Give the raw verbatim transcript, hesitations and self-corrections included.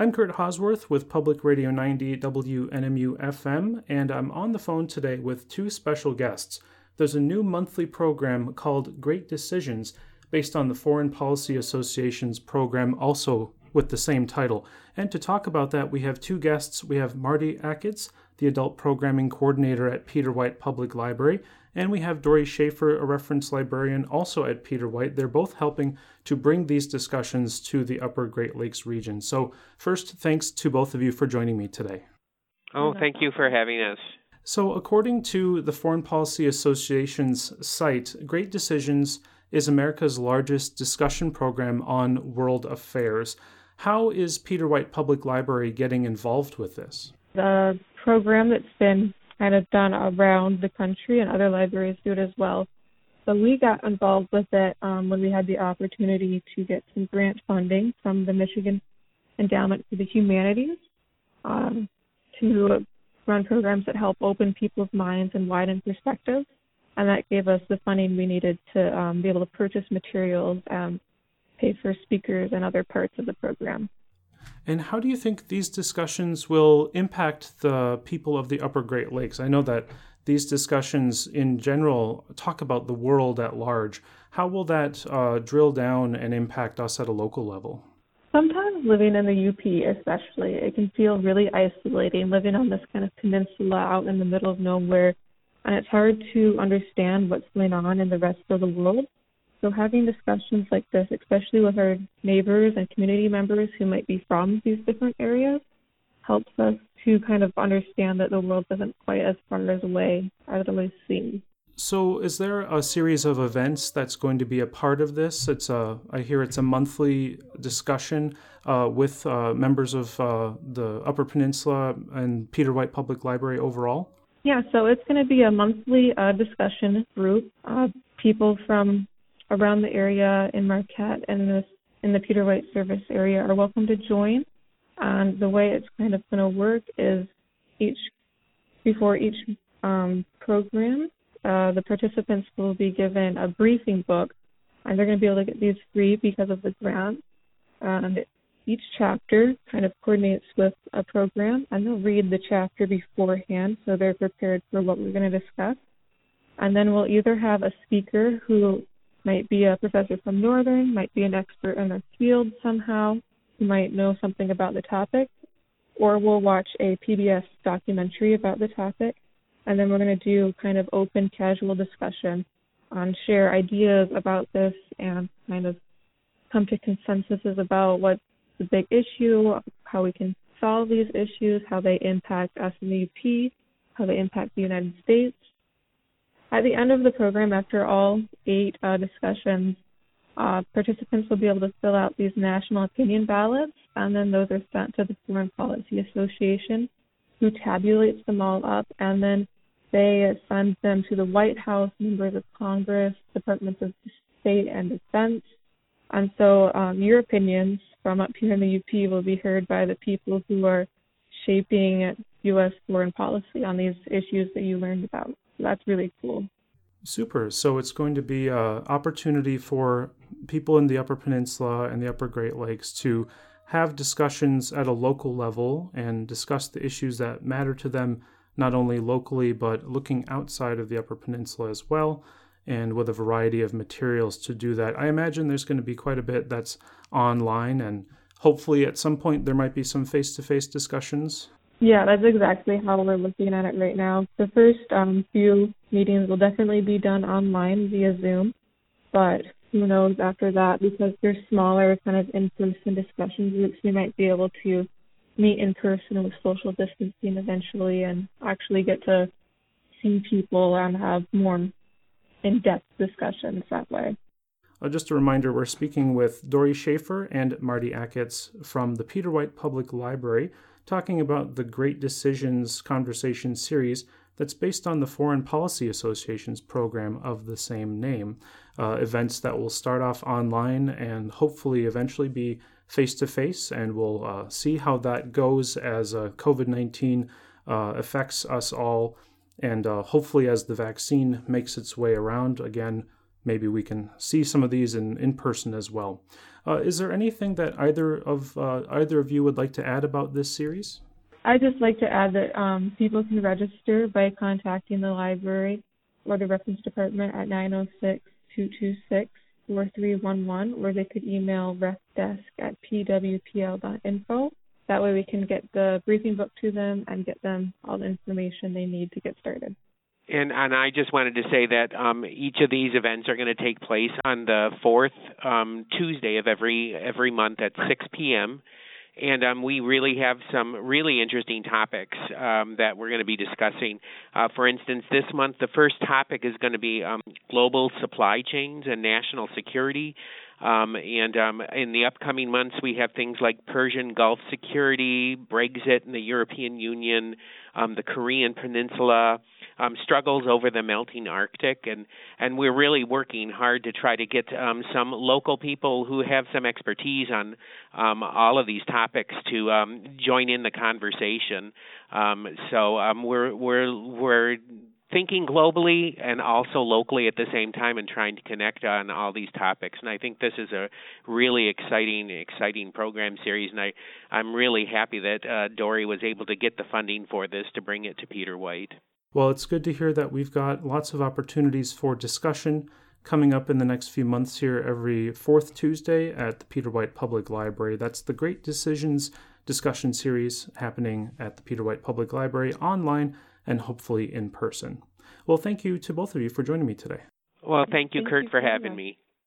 I'm Kurt Hosworth with Public Radio ninety W N M U F M, and I'm on the phone today with two special guests. There's a new monthly program called Great Decisions, based on the Foreign Policy Association's program, also with the same title. And to talk about that, we have two guests. We have Marty Akitz, the Adult Programming Coordinator at Peter White Public Library, and we have Dory Schaefer, a reference librarian, also at Peter White. They're both helping to bring these discussions to the Upper Great Lakes region. So first, thanks to both of you for joining me today. Oh, thank you for having us. So according to the Foreign Policy Association's site, Great Decisions is America's largest discussion program on world affairs. How is Peter White Public Library getting involved with this? The program that's been kind of done around the country, and other libraries do it as well. So we got involved with it um, when we had the opportunity to get some grant funding from the Michigan Endowment for the Humanities um, to run programs that help open people's minds and widen perspectives. And that gave us the funding we needed to um, be able to purchase materials, and pay for speakers and other parts of the program. And how do you think these discussions will impact the people of the Upper Great Lakes? I know that these discussions in general talk about the world at large. How will that uh, drill down and impact us at a local level? Sometimes living in the U P especially, it can feel really isolating, living on this kind of peninsula out in the middle of nowhere, and it's hard to understand what's going on in the rest of the world. So having discussions like this, especially with our neighbors and community members who might be from these different areas, helps us to kind of understand that the world isn't quite as far as away as it always seems. So is there a series of events that's going to be a part of this? It's a, I hear it's a monthly discussion uh, with uh, members of uh, the Upper Peninsula and Peter White Public Library overall? Yeah, so it's going to be a monthly uh, discussion group. Uh, people from around the area in Marquette and this, in the Peter White service area are welcome to join. And the way it's kind of going to work is each before each um, program, uh, the participants will be given a briefing book, and they're going to be able to get these free because of the grant. And each chapter kind of coordinates with a program, and they'll read the chapter beforehand so they're prepared for what we're going to discuss. And then we'll either have a speaker who might be a professor from Northern, might be an expert in their field somehow, who might know something about the topic, or we'll watch a P B S documentary about the topic, and then we're going to do kind of open, casual discussion on share ideas about this and kind of come to consensuses about what's the big issue, how we can solve these issues, how they impact us in the U P, how they impact the United States. At the end of the program, after all eight uh, discussions, uh, participants will be able to fill out these national opinion ballots, and then those are sent to the Foreign Policy Association, who tabulates them all up, and then they send them to the White House, members of Congress, Departments of State and Defense. And so um, your opinions from up here in the U P will be heard by the people who are shaping U S foreign policy on these issues that you learned about. So that's really cool. Super. So it's going to be an opportunity for people in the Upper Peninsula and the Upper Great Lakes to have discussions at a local level and discuss the issues that matter to them, not only locally, but looking outside of the Upper Peninsula as well, and with a variety of materials to do that. I imagine there's going to be quite a bit that's online, and hopefully at some point there might be some face-to-face discussions. Yeah, that's exactly how we're looking at it right now. The first um, few meetings will definitely be done online via Zoom, but who knows after that, because they're smaller kind of in-person discussion groups, we might be able to meet in person with social distancing eventually and actually get to see people and have more in-depth discussions that way. Uh, just a reminder, we're speaking with Dory Schaefer and Marty Akitz from the Peter White Public Library, talking about the Great Decisions conversation series that's based on the Foreign Policy Association's program of the same name. Uh, events that will start off online and hopefully eventually be face-to-face, and we'll uh, see how that goes as uh, covid nineteen uh, affects us all, and uh, hopefully as the vaccine makes its way around. Again, maybe we can see some of these in, in person as well. Uh, is there anything that either of uh, either of you would like to add about this series? I'd just like to add that um, people can register by contacting the library or the reference department at nine oh six, two two six, four three one one, or they could email refdesk at p w p l dot info. That way we can get the briefing book to them and get them all the information they need to get started. And and I just wanted to say that um, each of these events are going to take place on the fourth um, Tuesday of every every month at six p.m. And um, we really have some really interesting topics um, that we're going to be discussing. Uh, for instance, this month, the first topic is going to be um, global supply chains and national security. Um, and um, in the upcoming months, we have things like Persian Gulf security, Brexit in the European Union, um, the Korean Peninsula, um, struggles over the melting Arctic. And, and we're really working hard to try to get um, some local people who have some expertise on um, all of these topics to um, join in the conversation. Um, so um, we're we're we're thinking globally and also locally at the same time and trying to connect on all these topics. And I think this is a really exciting, exciting program series. And I, I'm really happy that uh, Dory was able to get the funding for this to bring it to Peter White. Well, it's good to hear that we've got lots of opportunities for discussion coming up in the next few months here every fourth Tuesday at the Peter White Public Library. That's the Great Decisions discussion series happening at the Peter White Public Library online and hopefully in person. Well, thank you to both of you for joining me today. Well, thank you, Thank Kurt, you for so having much. me.